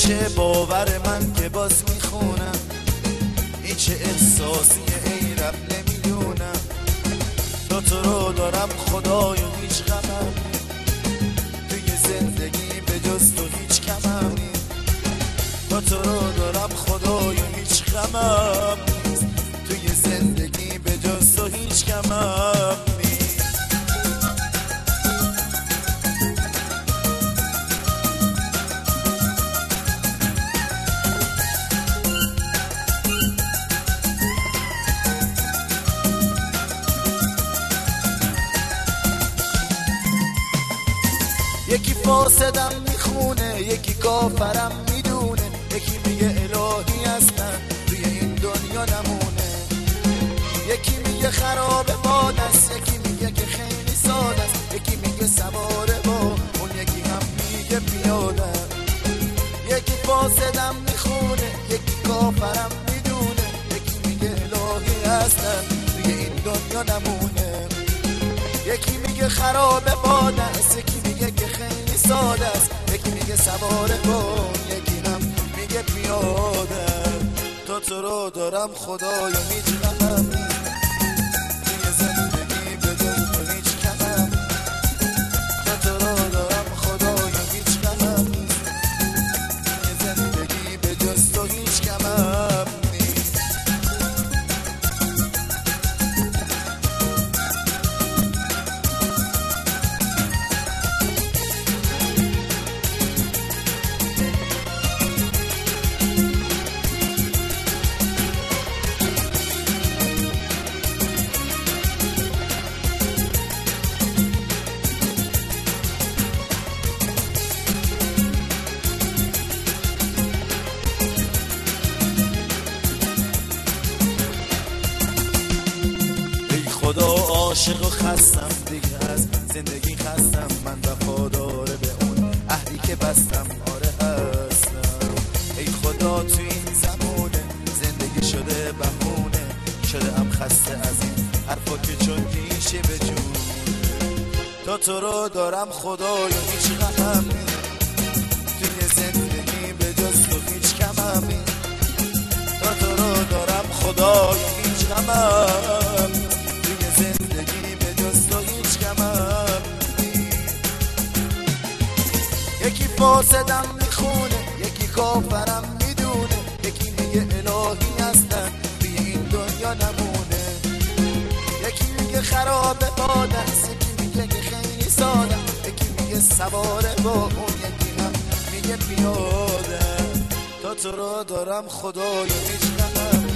نمیشه باور من که باز میخونم این چه احساسیه ای رب نمیدونم تو رو دارم خدایا هیچ غمم توی زندگی به جز تو هیچ کمم نیست تو رو دارم خدایا هیچ غمم نیست توی زندگی به جز تو هیچ کمم نیست. یکی فاسدم میخونه یکی کافرم میدونه یکی میگه الهی هستن توی این دنیا نمونه یکی میگه خراب باد است یکی میگه که خیلی ساده است یکی میگه سواره با اون یکی هم میگه پیاده یکی فاسدم میخونه یکی کافرم میدونه یکی میگه الهی هستن توی این دنیا نمونه یکی میگه خراب باد است یکی میگه که خیلی ساده است یکی میگه سواره کن یکی هم میگه پیاده تو رو دارم خدایا هیچ غمم نیست توی زندگی به جز تو هیچ کمم تو رو دارم خدایا هیچ غمم نیست توی زندگی به جز تو هیچ کمم نیست. خدا عاشق و خستم دیگه از زندگی خستم من وفادار به اون عهدی که بستم آره هستم ای خدا تو این زمونه زندگی شده بهونه شده ام خسته از این حرفا که چون پیشه به جون تو رو دارم خدایا هیچ غمم نیست توی زندگی به جز تو هیچ کمم نیست تو رو دارم خدایا هیچ غمم نیست زندگی به جز تو هیچ کمم نیست. یکی فاسدم میخونه یکی کافرم میدونه یکی میگه الهی هستن توی این دنیا نمونه یکی میگه خراب باد است یکی میگه که خیلی ساده یکی میگه سواره با اون یکی هم میگه پیاده تو رو دارم خدایا هیچ غمم